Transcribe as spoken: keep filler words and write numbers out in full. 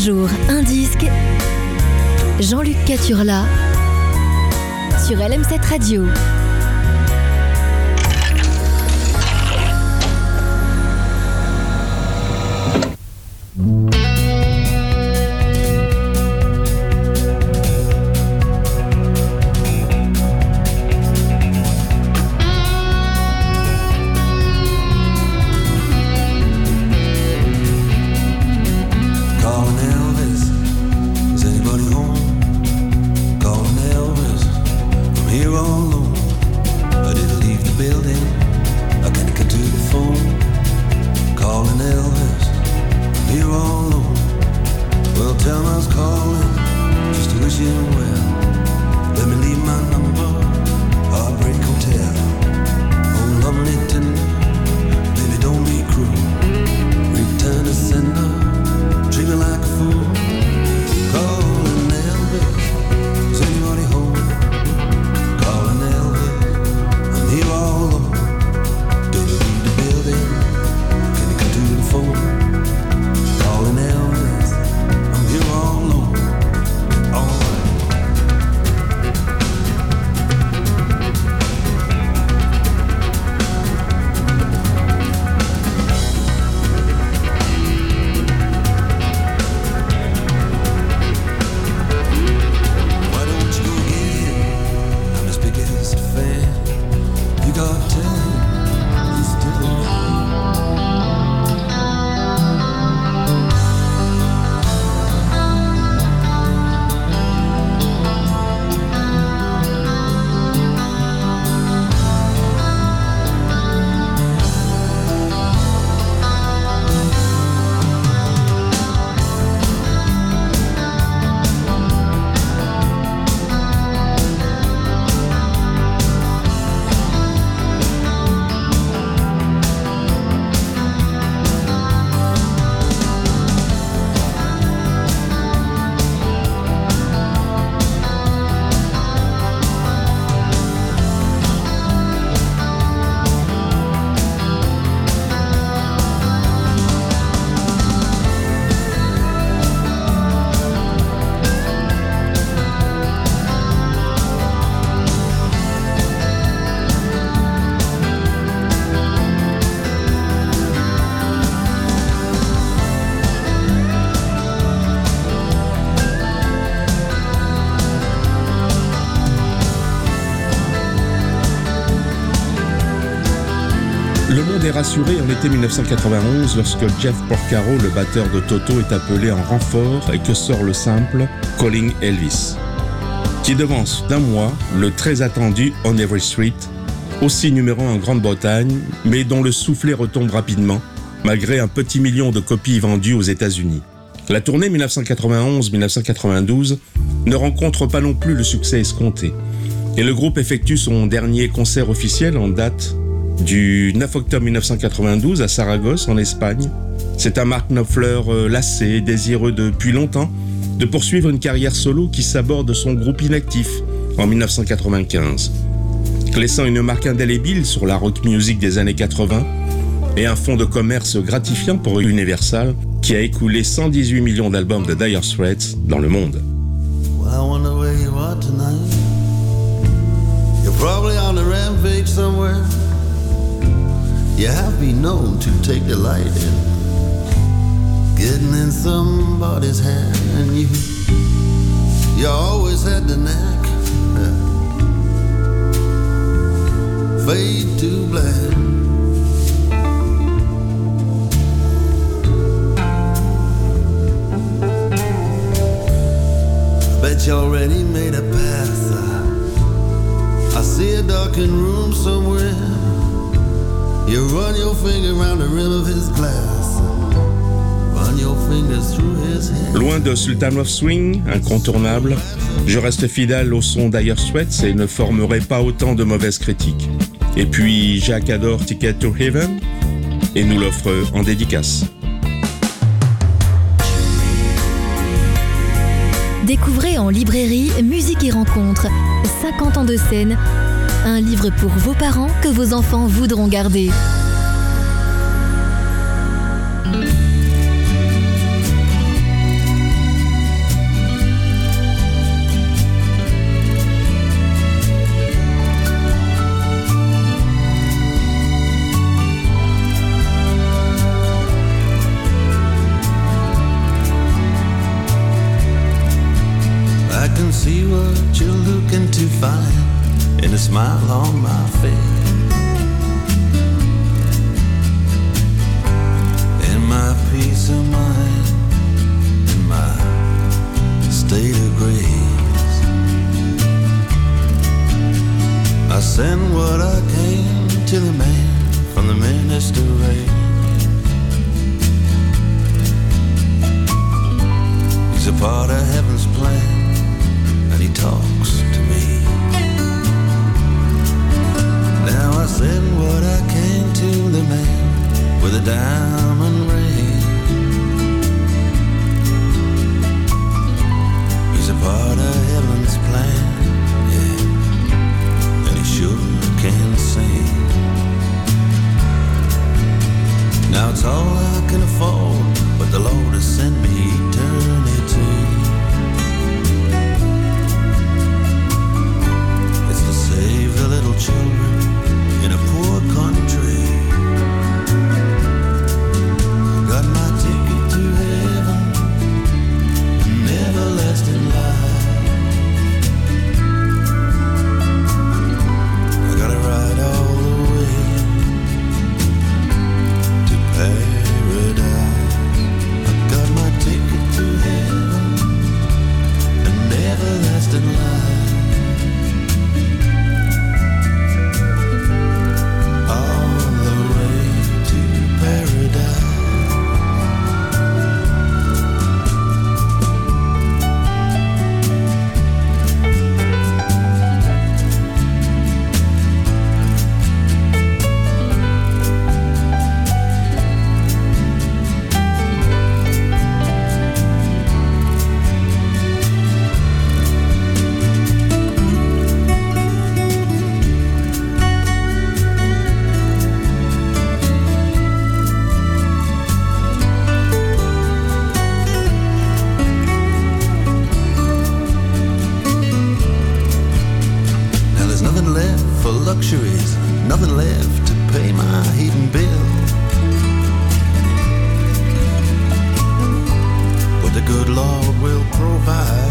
jour, un disque. Jean-Luc Caturla sur L M sept Radio. Rassuré en été dix-neuf cent quatre-vingt-onze lorsque Jeff Porcaro, le batteur de Toto, est appelé en renfort et que sort le simple Calling Elvis, qui devance d'un mois le très attendu On Every Street, aussi numéro un en Grande-Bretagne, mais dont le soufflet retombe rapidement, malgré un petit million de copies vendues aux États-Unis. La tournée dix-neuf cent quatre-vingt-onze dix-neuf cent quatre-vingt-douze ne rencontre pas non plus le succès escompté, et le groupe effectue son dernier concert officiel en date du neuf octobre dix-neuf cent quatre-vingt-douze à Saragosse, en Espagne. C'est un Mark Knopfler euh, lassé, désireux depuis longtemps de poursuivre une carrière solo qui s'aborde son groupe inactif en dix-neuf cent quatre-vingt-quinze, laissant une marque indélébile sur la rock music des années quatre-vingts et un fonds de commerce gratifiant pour Universal qui a écoulé cent dix-huit millions d'albums de Dire Straits dans le monde. Well, I wonder where you are tonight. You're probably on the rampage somewhere. You have been known to take delight in getting in somebody's hand, and you you always had the knack. Fade to black. Bet you already made a path. I see a darkened room somewhere. You run your finger around the rim of his glass. Run your fingers through his hair. Loin de Sultan of Swing, incontournable, je reste fidèle au son Dire Straits et ne formerai pas autant de mauvaises critiques. Et puis Jacques adore Ticket to Heaven et nous l'offre en dédicace. Découvrez en librairie Musique et Rencontres, cinquante ans de scène, un livre pour vos parents que vos enfants voudront garder. see what you're looking to find in a smile on my face. In my peace of mind, in my state of grace, I send what I came to the man from the minister race. He's a part of heaven's plan, and he talks to me. Now I send what I came to the man with a diamond ring. He's a part of heaven's plan, yeah, and he sure can sing. Now it's all I can afford, but the Lord has sent me eternity. It's to save the little children in a poor country. I got my ticket to heaven, an everlasting life. I gotta ride all the way to paradise. I got my ticket to heaven, an everlasting life. All the way to paradise. Now there's nothing left for luxuries, nothing left to pay my heating bill. But the good Lord will provide